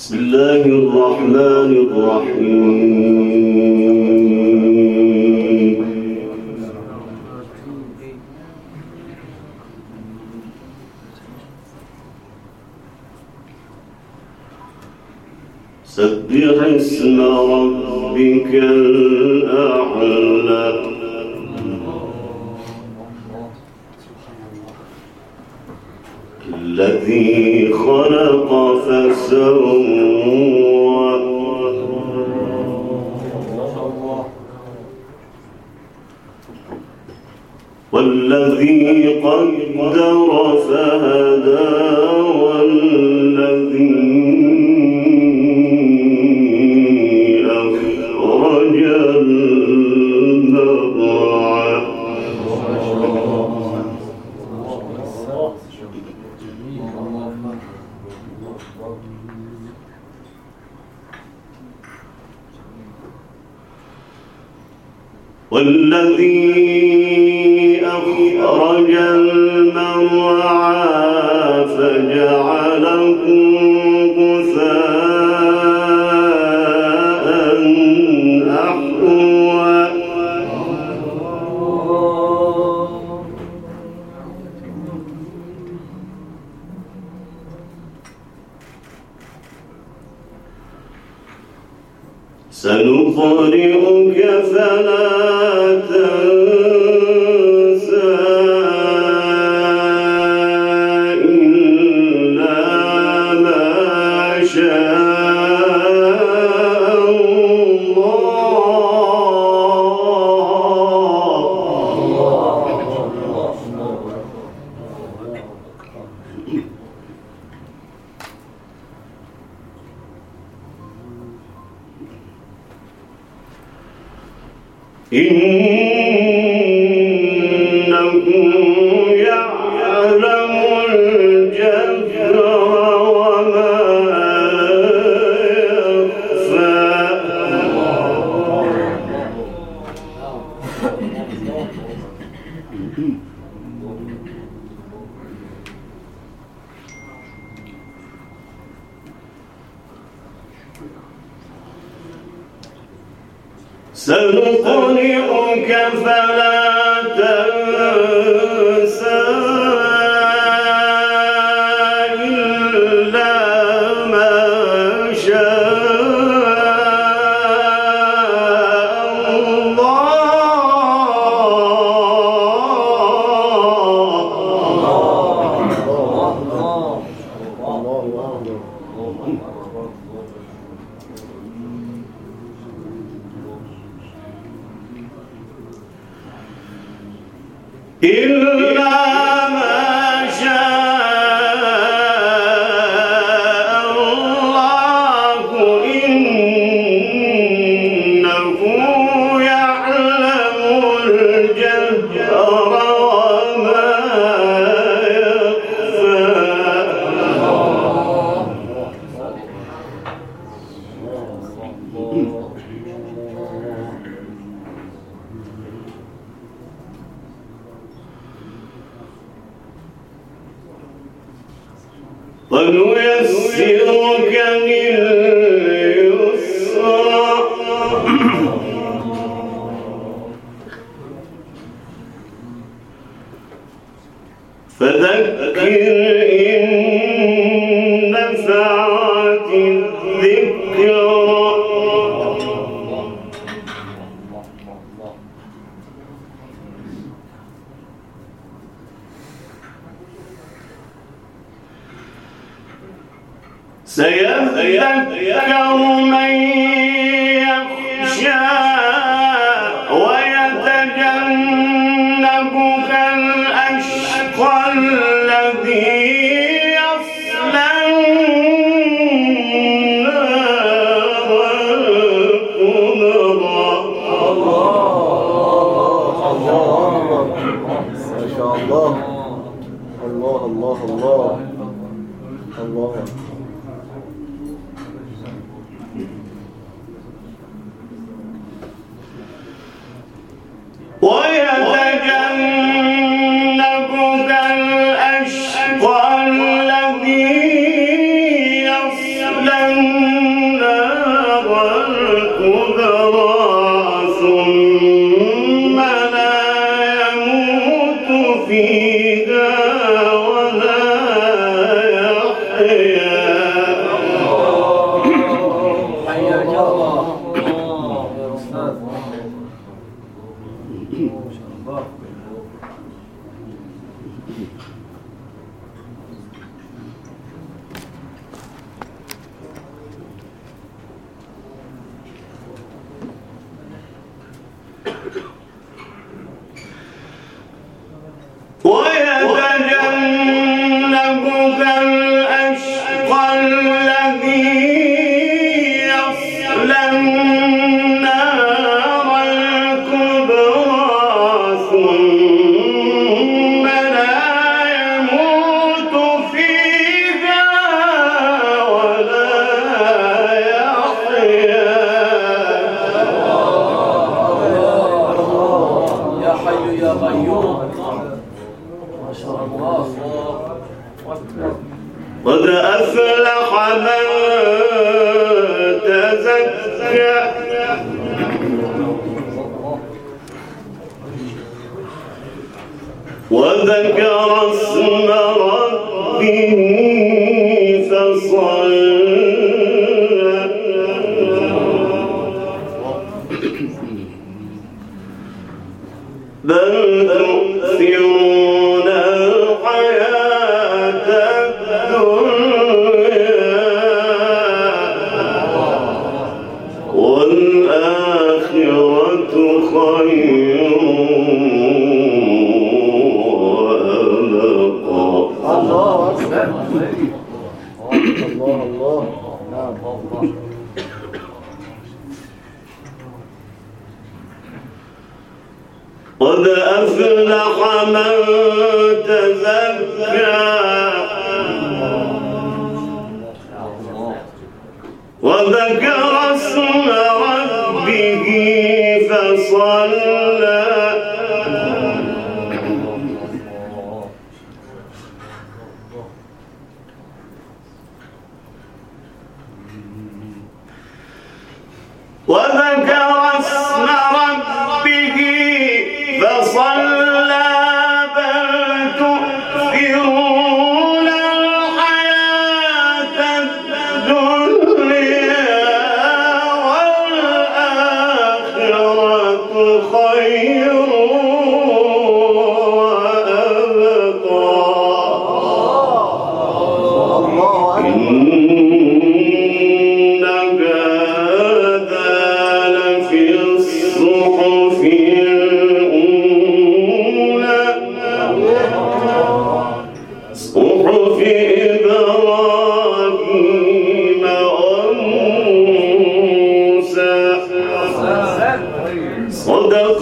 بسم الله الرحمن الرحيم. سبح اسم ربك الأعلى الذي خلق فسوى والذي قدر فهدى والذي أخرج المرعى أخرج المرعى فجعله غثاء أحوى سنقرئك فلا تنسى إلا ما شاء إنه يعلم الجهر وما يخفى سنقرئك فلا تنسى إلا ما شاء إلا ما شاء الله إنه يعلم الجهر وما يخفى ونيسرك لليسرى فذكر إن نفعت الذكرى سيذكر من يخشى ويتجنبها الأشقى الذي يصلى النار الكبرى. ما شاء الله. الله الله الله الله. الذي يصلى النار الكبرى ثم لا يموت فيها ولا يحيا. يا حي يا قيوم. ما شاء الله. قد أفلح من تزكى وذكر اسم ربه فصلى بل تؤثرون الحياة الدنيا والآخرة خير وأبقى. الله أكبر. الله الله. نعم. قد أفلح من تزكى وذكر اسم ربه فصلى وذكر اسم ربه فصلى بل تؤثرون الحياة الدنيا والآخرة خير وأبقى. إن هذا لفي الصحف الأولى صحف إبراهيم وموسى. صدق